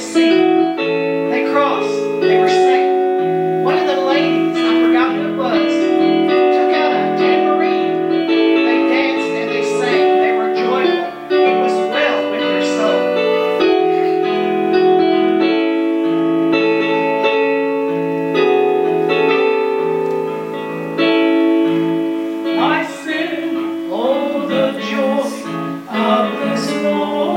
singing. They crossed. They were singing. One of the ladies, I forgot who it was, took out a tambourine. They danced and they sang. They were joyful. It was well with their soul. I sing, oh, the joy of this Lord.